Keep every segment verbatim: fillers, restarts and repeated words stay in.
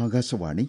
ആകാശവാണി.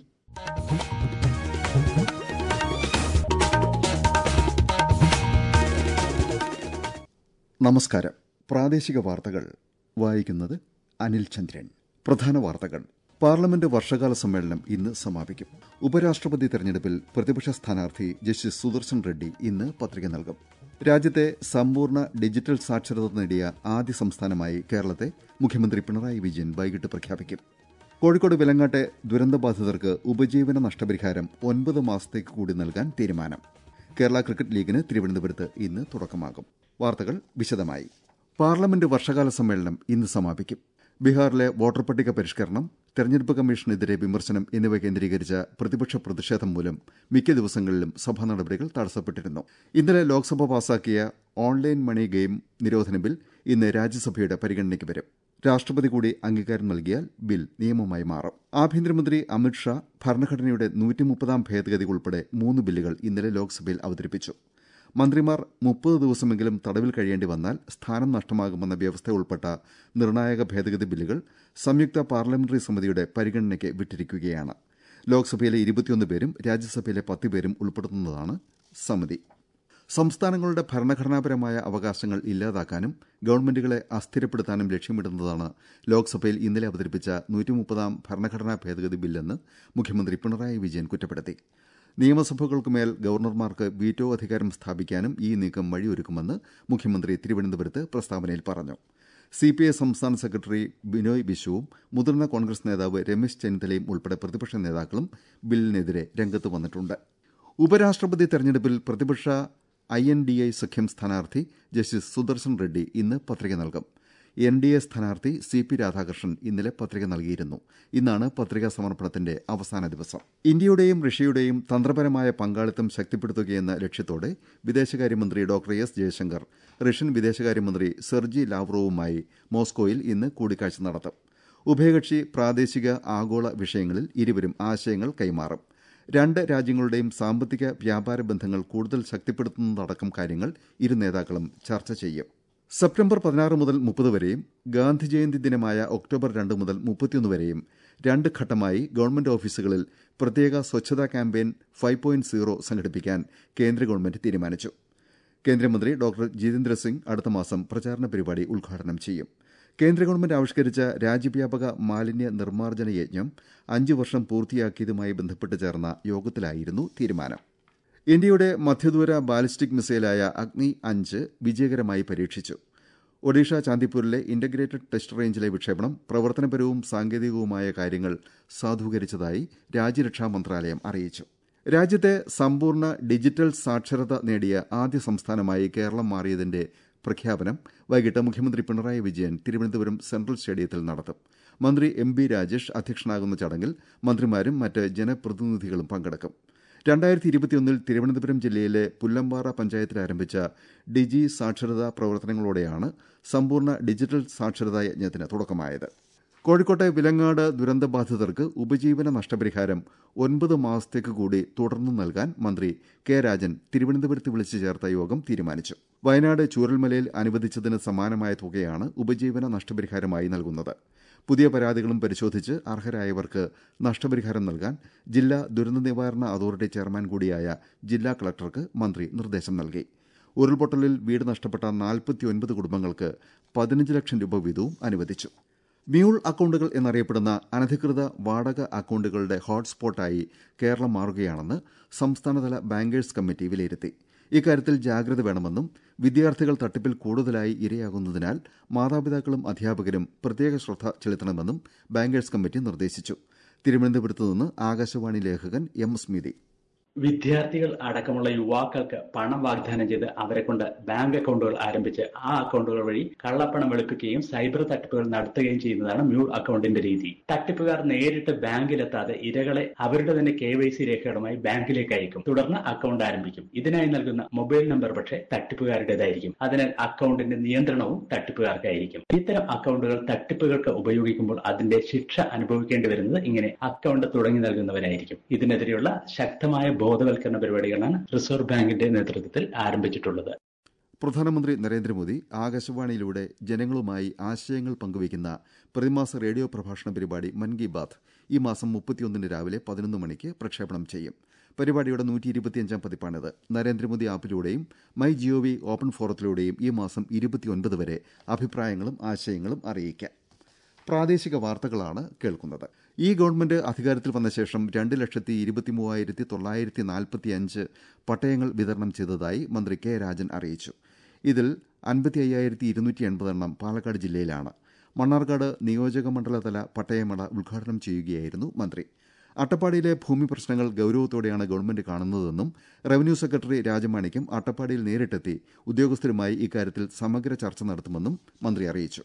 നമസ്കാരം. പ്രാദേശിക വാർത്തകൾ വായിക്കുന്നത് അനിൽ ചന്ദ്രൻ. പ്രധാന വാർത്തകൾ. പാർലമെന്റ് വർഷകാല സമ്മേളനം ഇന്ന് സമാപിക്കും. ഉപരാഷ്ട്രപതി തെരഞ്ഞെടുപ്പിൽ പ്രതിപക്ഷ സ്ഥാനാർത്ഥി ജസ്റ്റിസ് സുദർശൻ റെഡ്ഡി ഇന്ന് പത്രിക നൽകും. രാജ്യത്തെ സമ്പൂർണ്ണ ഡിജിറ്റൽ സാക്ഷരത നേടിയ ആദ്യ സംസ്ഥാനമായി കേരളത്തെ മുഖ്യമന്ത്രി പിണറായി വിജയൻ വൈകിട്ട് പ്രഖ്യാപിക്കും. കോഴിക്കോട് വിലങ്ങാട്ടെ ദുരന്തബാധിതർക്ക് ഉപജീവന നഷ്ടപരിഹാരം ഒൻപത് മാസത്തേക്ക് കൂടി നൽകാൻ തീരുമാനം. കേരള ക്രിക്കറ്റ് ലീഗിന് തിരുവനന്തപുരത്ത് ഇന്ന് തുടക്കമാകും. വാർത്തകൾ വിശദമായി. പാർലമെന്റ് വർഷകാല സമ്മേളനം ഇന്ന് സമാപിക്കും. ബീഹാറിലെ വോട്ടർ പട്ടിക പരിഷ്കരണം, തെരഞ്ഞെടുപ്പ് കമ്മീഷനെതിരെ വിമർശനം എന്നിവ കേന്ദ്രീകരിച്ച പ്രതിപക്ഷ പ്രതിഷേധം മൂലം മിക്ക ദിവസങ്ങളിലും സഭാ നടപടികൾ തടസ്സപ്പെട്ടിരുന്നു. ഇന്നലെ ലോക്സഭ പാസാക്കിയ ഓൺലൈൻ മണി ഗെയിം നിരോധന ബിൽ ഇന്ന് രാജ്യസഭയുടെ പരിഗണനയ്ക്ക് വരും. രാഷ്ട്രപതി കൂടി അംഗീകാരം നൽകിയാൽ ബിൽ നിയമമായി മാറും. ആഭ്യന്തരമന്ത്രി അമിത്ഷാ ഭരണഘടനയുടെ നൂറ്റിമുപ്പതാം ഭേദഗതി ഉൾപ്പെടെ മൂന്ന് ബില്ലുകൾ ഇന്നലെ ലോക്സഭയിൽ അവതരിപ്പിച്ചു. മന്ത്രിമാർ മുപ്പത് ദിവസമെങ്കിലും തടവിൽ കഴിയേണ്ടി വന്നാൽ സ്ഥാനം നഷ്ടമാകുമെന്ന വ്യവസ്ഥ ഉൾപ്പെട്ട നിർണായക ഭേദഗതി ബില്ലുകൾ സംയുക്ത പാർലമെന്ററി സമിതിയുടെ പരിഗണനയ്ക്ക് വിട്ടിരിക്കുകയാണ്. ലോക്സഭയിലെ ഇരുപത്തിയൊന്ന് പേരും രാജ്യസഭയിലെ പത്ത് പേരും ഉൾപ്പെടുന്നതാണ് സമിതി. സംസ്ഥാനങ്ങളുടെ ഭരണഘടനാപരമായ അവകാശങ്ങൾ ഇല്ലാതാക്കാനും ഗവൺമെന്റുകളെ അസ്ഥിരപ്പെടുത്താനും ലക്ഷ്യമിടുന്നതാണ് ലോക്സഭയിൽ ഇന്നലെ അവതരിപ്പിച്ച നൂറ്റിമുപ്പതാം ഭരണഘടനാ ഭേദഗതി ബില്ലെന്ന് മുഖ്യമന്ത്രി പിണറായി വിജയൻ കുറ്റപ്പെടുത്തി. നിയമസഭകൾക്കുമേൽ ഗവർണർമാർക്ക് വീറ്റോ അധികാരം സ്ഥാപിക്കാനും ഈ നീക്കം വഴിയൊരുക്കുമെന്ന് മുഖ്യമന്ത്രി തിരുവനന്തപുരത്ത് പ്രസ്താവനയിൽ പറഞ്ഞു. സിപിഐ സംസ്ഥാന സെക്രട്ടറി ബിനോയ് വിശ്വവും മുതിർന്ന കോൺഗ്രസ് നേതാവ് രമേശ് ചെന്നിത്തലയും ഉൾപ്പെടെ പ്രതിപക്ഷ നേതാക്കളും ബില്ലിനെതിരെ രംഗത്ത് വന്നിട്ടുണ്ട്. ഉപരാഷ്ട്രപതി തെരഞ്ഞെടുപ്പിൽ പ്രതിപക്ഷ ഐ എൻ ഡി ഐ സഖ്യം സ്ഥാനാർത്ഥി ജസ്റ്റിസ് സുദർശൻ റെഡ്ഡി ഇന്ന് പത്രിക നൽകും. എൻ ഡി എ സ്ഥാനാർത്ഥി സി പി രാധാകൃഷ്ണൻ ഇന്നലെ പത്രിക നൽകിയിരുന്നു. ഇന്നാണ് പത്രികാ സമർപ്പണത്തിന്റെ അവസാന ദിവസം. ഇന്ത്യയുടെയും റഷ്യയുടെയും തന്ത്രപരമായ പങ്കാളിത്തം ശക്തിപ്പെടുത്തുകയെന്ന ലക്ഷ്യത്തോടെ വിദേശകാര്യമന്ത്രി ഡോക്ടർ എസ് ജയശങ്കർ റഷ്യൻ വിദേശകാര്യമന്ത്രി സെർജി ലാവ്റോവുമായി മോസ്കോയിൽ ഇന്ന് കൂടിക്കാഴ്ച നടത്തും. ഉഭയകക്ഷി, പ്രാദേശിക, ആഗോള വിഷയങ്ങളിൽ ഇരുവരും ആശയങ്ങൾ കൈമാറും. രണ്ട് രാജ്യങ്ങളുടെയും സാമ്പത്തിക വ്യാപാര ബന്ധങ്ങൾ കൂടുതൽ ശക്തിപ്പെടുത്തുന്നതടക്കം കാര്യങ്ങൾ ഇരു നേതാക്കളും ചർച്ച ചെയ്യും. സെപ്റ്റംബർ പതിനാറ് മുതൽ മുപ്പത് വരെയും ഗാന്ധി ജയന്തി ദിനമായ ഒക്ടോബർ രണ്ട് മുതൽ മുപ്പത്തിയൊന്ന് വരെയും രണ്ട് ഘട്ടമായി ഗവൺമെന്റ് ഓഫീസുകളിൽ പ്രത്യേക Swachhata campaign five point zero സംഘടിപ്പിക്കാൻ കേന്ദ്ര ഗവൺമെന്റ് തീരുമാനിച്ചു. കേന്ദ്രമന്ത്രി ഡോക്ടർ ജിതേന്ദ്ര സിംഗ് അടുത്ത മാസം പ്രചാരണ പരിപാടി ഉദ്ഘാടനം ചെയ്യും. കേന്ദ്ര ഗവൺമെന്റ് ആവിഷ്കരിച്ച രാജ്യവ്യാപക മാലിന്യ നിർമ്മാർജ്ജന യജ്ഞം അഞ്ചു വർഷം പൂർത്തിയാക്കിയതുമായി ബന്ധപ്പെട്ട് ചേർന്ന യോഗത്തിലായിരുന്നു തീരുമാനം. ഇന്ത്യയുടെ മധ്യദൂര ബാലിസ്റ്റിക് മിസൈലായ അഗ്നി അഞ്ച് വിജയകരമായി പരീക്ഷിച്ചു. ഒഡീഷ ചാന്ദിപ്പൂരിലെ ഇന്റഗ്രേറ്റഡ് ടെസ്റ്റ് റേഞ്ചിലെ വിക്ഷേപണം പ്രവർത്തനപരവും സാങ്കേതികവുമായ കാര്യങ്ങൾ സാധൂകരിച്ചതായി രാജ്യരക്ഷാ മന്ത്രാലയം അറിയിച്ചു. രാജ്യത്തെ സമ്പൂർണ്ണ ഡിജിറ്റൽ സാക്ഷരത നേടിയ ആദ്യ സംസ്ഥാനമായി കേരളം മാറിയതിന്റെ പ്രഖ്യാപനം വൈകിട്ട് മുഖ്യമന്ത്രി പിണറായി വിജയൻ തിരുവനന്തപുരം സെൻട്രൽ സ്റ്റേഡിയത്തിൽ നടത്തും. മന്ത്രി എം ബി രാജേഷ് അധ്യക്ഷനാകുന്ന ചടങ്ങിൽ മന്ത്രിമാരും മറ്റ് ജനപ്രതിനിധികളും പങ്കെടുക്കും. രണ്ടായിരത്തി ഇരുപത്തിയൊന്നിൽ തിരുവനന്തപുരം ജില്ലയിലെ പുല്ലമ്പാറ പഞ്ചായത്തിൽ ആരംഭിച്ച ഡിജി സാക്ഷരതാ പ്രവർത്തനങ്ങളോടെയാണ് സമ്പൂർണ്ണ ഡിജിറ്റൽ സാക്ഷരതാ യജ്ഞത്തിന് തുടക്കമായത്. കോഴിക്കോട്ടെ വിലങ്ങാട് ദുരന്തബാധിതർക്ക് ഉപജീവന നഷ്ടപരിഹാരം ഒൻപത് മാസത്തേക്ക് കൂടി തുടർന്ന് നൽകാൻ മന്ത്രി കെ രാജൻ തിരുവനന്തപുരത്ത് വിളിച്ചു ചേർത്ത യോഗം തീരുമാനിച്ചു. വയനാട് ചൂരൽമലയിൽ അനുവദിച്ചതിന് സമാനമായ തുകയാണ് ഉപജീവന നഷ്ടപരിഹാരമായി നൽകുന്നത്. പുതിയ പരാതികളും പരിശോധിച്ച് അർഹരായവർക്ക് നഷ്ടപരിഹാരം നൽകാൻ ജില്ലാ ദുരന്ത നിവാരണ അതോറിറ്റി ചെയർമാൻ കൂടിയായ ജില്ലാ കളക്ടർക്ക് മന്ത്രി നിർദ്ദേശം നൽകി. ഉരുൾപൊട്ടലിൽ വീട് നഷ്ടപ്പെട്ട നാൽപ്പത്തിയൊൻപത് കുടുംബങ്ങൾക്ക് പതിനഞ്ച് ലക്ഷം രൂപ വീതവും അനുവദിച്ചു. മ്യൂൾ അക്കൌണ്ടുകൾ എന്നറിയപ്പെടുന്ന അനധികൃത വാടക അക്കൌണ്ടുകളുടെ ഹോട്ട്സ്പോട്ടായി കേരളം മാറുകയാണെന്ന് സംസ്ഥാനതല ബാങ്കേഴ്സ് കമ്മിറ്റി വിലയിരുത്തി. ഇക്കാര്യത്തിൽ ജാഗ്രത വേണമെന്നും വിദ്യാർത്ഥികൾ തട്ടിപ്പിൽ കൂടുതലായി ഇരയാകുന്നതിനാൽ മാതാപിതാക്കളും അധ്യാപകരും പ്രത്യേക ശ്രദ്ധ ചെലുത്തണമെന്നും ബാങ്കേഴ്സ് കമ്മിറ്റി നിർദ്ദേശിച്ചു. തിരുവനന്തപുരത്ത് നിന്ന് ആകാശവാണി ലേഖകൻ എം സ്മിതി. വിദ്യാർത്ഥികൾ അടക്കമുള്ള യുവാക്കൾക്ക് പണം വാഗ്ദാനം ചെയ്ത് അവരെ കൊണ്ട് ബാങ്ക് അക്കൗണ്ടുകൾ ആരംഭിച്ച് ആ അക്കൗണ്ടുകൾ വഴി കള്ളപ്പണം വെളുപ്പിക്കുകയും സൈബർ തട്ടിപ്പുകൾ നടത്തുകയും ചെയ്യുന്നതാണ് മ്യൂൾ അക്കൗണ്ടിന്റെ രീതി. തട്ടിപ്പുകാർ നേരിട്ട് ബാങ്കിലെത്താതെ ഇരകളെ അവരുടെ തന്നെ കെ വൈ സി രേഖകളുമായി ബാങ്കിലേക്ക് അയക്കും. തുടർന്ന് അക്കൗണ്ട് ആരംഭിക്കും. ഇതിനായി നൽകുന്ന മൊബൈൽ നമ്പർ പക്ഷേ തട്ടിപ്പുകാരുടേതായിരിക്കും. അതിനാൽ അക്കൗണ്ടിന്റെ നിയന്ത്രണവും തട്ടിപ്പുകാർക്കായിരിക്കും. ഇത്തരം അക്കൗണ്ടുകൾ തട്ടിപ്പുകൾക്ക് ഉപയോഗിക്കുമ്പോൾ അതിന്റെ ശിക്ഷ അനുഭവിക്കേണ്ടി വരുന്നത് ഇങ്ങനെ അക്കൗണ്ട് തുടങ്ങി നൽകുന്നവരായിരിക്കും. ഇതിനെതിരെയുള്ള ശക്തമായ ബോധവൽക്കരണ പരിപാടികളാണ് റിസർവ് ബാങ്കിന്റെ നേതൃത്വത്തിൽ ആരംഭിച്ചിട്ടുള്ളത്. പ്രധാനമന്ത്രി നരേന്ദ്രമോദി ആകാശവാണിയിലൂടെ ജനങ്ങളുമായി ആശയങ്ങൾ പങ്കുവയ്ക്കുന്ന പ്രതിമാസ റേഡിയോ പ്രഭാഷണ പരിപാടി മൻ കി ബാത്ത് ഈ മാസം മുപ്പത്തിയൊന്നിന് രാവിലെ പതിനൊന്ന് മണിക്ക് പ്രക്ഷേപണം ചെയ്യും. പരിപാടിയുടെ നൂറ്റി ഇരുപത്തിയഞ്ചാം പതിപ്പാണിത്. നരേന്ദ്രമോദി ആപ്പിലൂടെയും മൈ ജിഒവി ഓപ്പൺ ഫോറത്തിലൂടെയും ഈ മാസം ഇരുപത്തിയൊൻപത് വരെ അഭിപ്രായങ്ങളും ആശയങ്ങളും അറിയിക്കാം. പ്രാദേശിക വാർത്തകളാണ് കേൾക്കുന്നത്. ഈ ഗവൺമെന്റ് അധികാരത്തിൽ വന്ന ശേഷം രണ്ട് ലക്ഷത്തി ഇരുപത്തി മൂവായിരത്തി തൊള്ളായിരത്തി നാൽപ്പത്തി അഞ്ച് പട്ടയങ്ങൾ വിതരണം ചെയ്തതായി മന്ത്രി കെ രാജൻ അറിയിച്ചു. ഇതിൽ അൻപത്തി അയ്യായിരത്തി ഇരുന്നൂറ്റി എൺപതെണ്ണം പാലക്കാട് ജില്ലയിലാണ്. മണ്ണാർക്കാട് നിയോജക മണ്ഡലതല പട്ടയമേള ഉദ്ഘാടനം ചെയ്യുകയായിരുന്നു മന്ത്രി. അട്ടപ്പാടിയിലെ ഭൂമി പ്രശ്നങ്ങൾ ഗൌരവത്തോടെയാണ് ഗവൺമെന്റ് കാണുന്നതെന്നും റവന്യൂ സെക്രട്ടറി രാജമാണിക്യം അട്ടപ്പാടിയിൽ നേരിട്ടെത്തി ഉദ്യോഗസ്ഥരുമായി ഇക്കാര്യത്തിൽ സമഗ്ര ചർച്ച നടത്തുമെന്നും മന്ത്രി അറിയിച്ചു.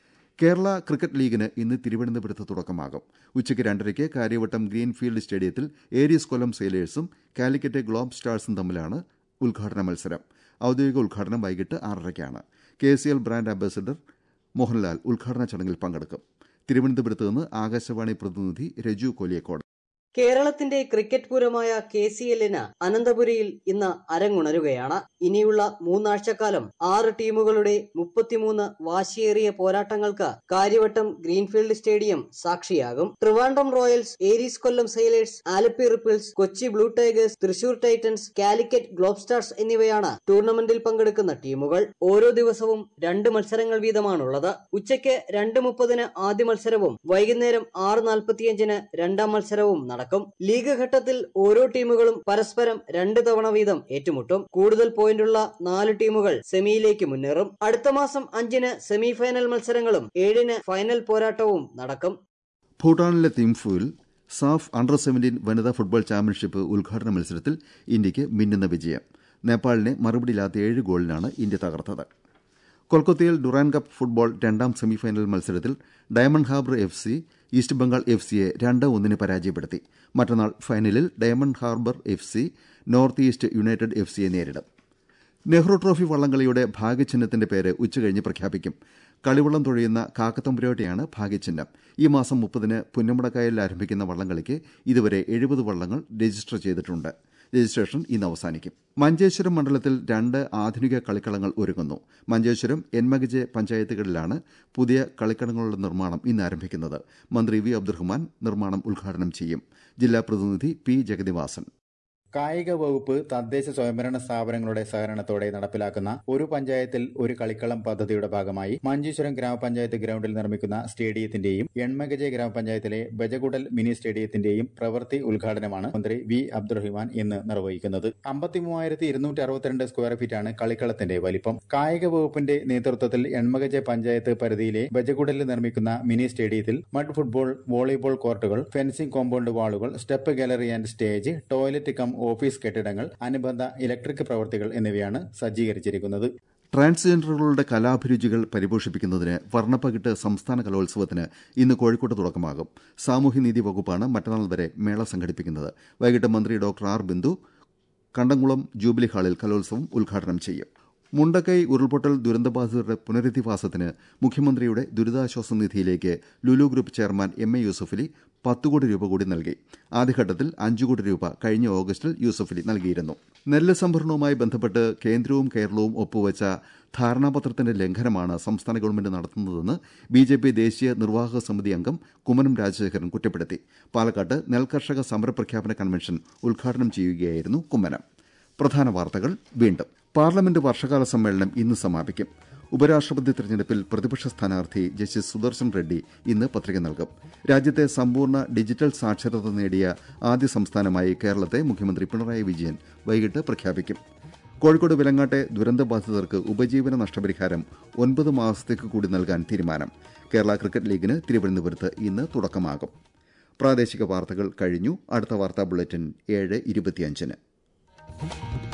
കേരള ക്രിക്കറ്റ് ലീഗിന് ഇന്ന് തിരുവനന്തപുരത്ത് തുടക്കമാകും. ഉച്ചയ്ക്ക് രണ്ടരയ്ക്ക് കാര്യവട്ടം ഗ്രീൻഫീൽഡ് സ്റ്റേഡിയത്തിൽ ഏരീസ് കൊല്ലം സെയിലേഴ്സും കാലിക്കറ്റ് ഗ്ലോബ് സ്റ്റാർസും തമ്മിലാണ് ഉദ്ഘാടന മത്സരം. ഔദ്യോഗിക ഉദ്ഘാടനം വൈകിട്ട് ആറരയ്ക്കാണ്. K C L brand ambassador Mohanlal ഉദ്ഘാടന ചടങ്ങിൽ പങ്കെടുക്കും. തിരുവനന്തപുരത്ത് നിന്ന് ആകാശവാണി പ്രതിനിധി രജു കൊലിയക്കോട്. കേരളത്തിന്റെ ക്രിക്കറ്റ് പൂരമായ കെ സി എല്ലിന് അനന്തപുരിയിൽ ഇന്ന് അരങ്ങുണരുകയാണ്. ഇനിയുള്ള മൂന്നാഴ്ചക്കാലം ആറ് ടീമുകളുടെ മുപ്പത്തിമൂന്ന് വാശിയേറിയ പോരാട്ടങ്ങൾക്ക് കാര്യവട്ടം ഗ്രീൻഫീൽഡ് സ്റ്റേഡിയം സാക്ഷിയാകും. Trivandrum Royals, Aries Kollam Sailors, Alleppey Ripples, Kochi Blue Tigers, Thrissur Titans, Calicut Globe Stars എന്നിവയാണ് ടൂർണമെന്റിൽ പങ്കെടുക്കുന്ന ടീമുകൾ. ഓരോ ദിവസവും രണ്ട് മത്സരങ്ങൾ വീതമാണുള്ളത്. ഉച്ചയ്ക്ക് രണ്ട് മുപ്പതിന് ആദ്യ മത്സരവും വൈകുന്നേരം ആറ് നാൽപ്പത്തിയഞ്ചിന് രണ്ടാം മത്സരവും നടക്കും. ലീഗ് ഘട്ടത്തിൽ ഓരോ ടീമുകളും പരസ്പരം രണ്ട് തവണ വീതം ഏറ്റുമുട്ടും. കൂടുതൽ പോയിന്റുള്ള നാല് ടീമുകൾ സെമിയിലേക്ക് മുന്നേറും. അടുത്ത മാസം അഞ്ചിന് സെമി ഫൈനൽ മത്സരങ്ങളും ഏഴിന് ഫൈനൽ പോരാട്ടവും നടക്കും. ഭൂട്ടാനിലെ തിംഫുവിൽ സാഫ് അണ്ടർ സെവന്റീൻ വനിതാ ഫുട്ബോൾ ചാമ്പ്യൻഷിപ്പ് ഉദ്ഘാടന മത്സരത്തിൽ ഇന്ത്യക്ക് മിന്നുന്ന വിജയം. നേപ്പാളിനെ മറുപടിയില്ലാത്ത ഏഴ് ഗോളിനാണ് ഇന്ത്യ തകർത്തത്. കൊൽക്കത്തയിൽ ഡുറാൻ കപ്പ് ഫുട്ബോൾ രണ്ടാം സെമിഫൈനൽ മത്സരത്തിൽ Diamond Harbour F C East Bengal F സിയെ രണ്ട് ഒന്നിന് പരാജയപ്പെടുത്തി. മറ്റന്നാൾ ഫൈനലിൽ Diamond Harbour F C North East United F സിയെ നേരിടും. നെഹ്റു ട്രോഫി വള്ളംകളിയുടെ ഭാഗ്യചിഹ്നത്തിന്റെ പേര് ഉച്ചകഴിഞ്ഞ് പ്രഖ്യാപിക്കും. കളിവള്ളം തുഴയുന്ന കാക്കത്തമ്പുരാട്ടിയാണ് ഭാഗ്യചിഹ്നം. ഈ മാസം മുപ്പതിന് പുന്നമടക്കായലിൽ ആരംഭിക്കുന്ന വള്ളംകളിക്ക് ഇതുവരെ എഴുപത് വള്ളങ്ങൾ രജിസ്റ്റർ ചെയ്തിട്ടുണ്ട്. രജിസ്ട്രേഷൻ ഇന്ന് അവസാനിക്കും. മഞ്ചേശ്വരം മണ്ഡലത്തിൽ രണ്ട് ആധുനിക കളിക്കളങ്ങൾ ഒരുങ്ങുന്നു. മഞ്ചേശ്വരം, എൻമകജെ പഞ്ചായത്തുകളിലാണ് പുതിയ കളിക്കളങ്ങളുടെ നിർമ്മാണം ഇന്ന് ആരംഭിക്കുന്നത്. മന്ത്രി വി അബ്ദുറഹ്മാൻ നിർമ്മാണം ഉദ്ഘാടനം ചെയ്യും. ജില്ലാ പ്രതിനിധി പി ജഗന്നിവാസൻ. കായിക വകുപ്പ് തദ്ദേശ സ്വയംഭരണ സ്ഥാപനങ്ങളുടെ സഹകരണത്തോടെ നടപ്പിലാക്കുന്ന ഒരു പഞ്ചായത്തിൽ ഒരു കളിക്കളം പദ്ധതിയുടെ ഭാഗമായി മഞ്ചേശ്വരം ഗ്രാമപഞ്ചായത്ത് ഗ്രൌണ്ടിൽ നിർമ്മിക്കുന്ന സ്റ്റേഡിയത്തിന്റെയും എൺമകജെ ഗ്രാമപഞ്ചായത്തിലെ ബജകുടൽ മിനി സ്റ്റേഡിയത്തിന്റെയും പ്രവൃത്തി ഉദ്ഘാടനമാണ് മന്ത്രി വി അബ്ദുറഹ്മാൻ ഇന്ന് നിർവഹിക്കുന്നത്. അമ്പത്തി മൂവായിരത്തി ഇരുന്നൂറ്റി അറുപത്തിരണ്ട് സ്ക്വയർ ഫീറ്റാണ് കളിക്കളത്തിന്റെ വലിപ്പം. കായിക വകുപ്പിന്റെ നേതൃത്വത്തിൽ എൺമകജെ പഞ്ചായത്ത് പരിധിയിലെ ബജകുടലിൽ നിർമ്മിക്കുന്ന മിനി സ്റ്റേഡിയത്തിൽ മഡ് ഫുട്ബോൾ, വോളിബോൾ കോർട്ടുകൾ, ഫെൻസിംഗ് കോമ്പൗണ്ട് വാളുകൾ, step gallery and stage, toilet cum office കെട്ടിടങ്ങൾ, അനുബന്ധ ഇലക്ട്രിക് പ്രവൃത്തികൾ എന്നിവയാണ് സജ്ജീകരിച്ചിരിക്കുന്നത്. ട്രാൻസ്ജെൻഡറുകളുടെ കലാഭിരുചികൾ പരിപോഷിപ്പിക്കുന്നതിന് വർണ്ണപ്പകിട്ട് സംസ്ഥാന കലോത്സവത്തിന് ഇന്ന് കോഴിക്കോട്ട് തുടക്കമാകും. സാമൂഹ്യനീതി വകുപ്പാണ് മറ്റന്നാൾ വരെ മേള സംഘടിപ്പിക്കുന്നത്. വൈകിട്ട് മന്ത്രി doctor R Bindu Kandamkulam jubilee ഹാളിൽ കലോത്സവം ഉദ്ഘാടനം ചെയ്യും. മുണ്ടക്കൈ ഉരുൾപൊട്ടൽ ദുരന്തബാധിതരുടെ പുനരധിവാസത്തിന് മുഖ്യമന്ത്രിയുടെ ദുരിതാശ്വാസ നിധിയിലേക്ക് Lulu group chairman M A Yusuffali പത്ത് കോടി രൂപ കൂടി നൽകി. ആദ്യഘട്ടത്തിൽ അഞ്ചു കോടി രൂപ കഴിഞ്ഞ ഓഗസ്റ്റിൽ യൂസഫലി നൽകിയിരുന്നു. നെല്ല് സംഭരണവുമായി ബന്ധപ്പെട്ട് കേന്ദ്രവും കേരളവും ഒപ്പുവച്ച ധാരണാപത്രത്തിന്റെ ലംഘനമാണ് സംസ്ഥാന ഗവൺമെന്റ് നടത്തുന്നതെന്ന് ബി ജെ പി ദേശീയ നിർവാഹക സമിതി അംഗം കുമ്മനം രാജശേഖരൻ കുറ്റപ്പെടുത്തി. പാലക്കാട്ട് നെൽകർഷക സമരപ്രഖ്യാപന കൺവെൻഷൻ ഉദ്ഘാടനം ചെയ്യുകയായിരുന്നു കുമ്മനം. പ്രധാന വാർത്തകൾ വീണ്ടും. പാർലമെന്റ് വർഷകാല സമ്മേളനം ഇന്ന് സമാപിക്കും. ഉപരാഷ്ട്രപതി തെരഞ്ഞെടുപ്പിൽ പ്രതിപക്ഷ സ്ഥാനാർത്ഥി ജസ്റ്റിസ് സുദർശൻ റെഡ്ഡി ഇന്ന് പത്രിക നൽകും. രാജ്യത്തെ സമ്പൂർണ്ണ ഡിജിറ്റൽ സാക്ഷരത നേടിയ ആദ്യ സംസ്ഥാനമായി കേരളത്തെ മുഖ്യമന്ത്രി പിണറായി വിജയൻ വൈകിട്ട് പ്രഖ്യാപിക്കും. കോഴിക്കോട് വിലങ്ങാട്ടെ ദുരന്തബാധിതർക്ക് ഉപജീവന നഷ്ടപരിഹാരം ഒൻപത് മാസത്തേക്ക് കൂടി നൽകാൻ തീരുമാനം. കേരള ക്രിക്കറ്റ് ലീഗിന് തിരുവനന്തപുരത്ത് ഇന്ന് തുടക്കമാകും. പ്രാദേശിക വാർത്തകൾ കഴിഞ്ഞു. അടുത്ത വാർത്താ ബുള്ളറ്റിൻ ഏഴ് ഇരുപത്തിയഞ്ചിന്.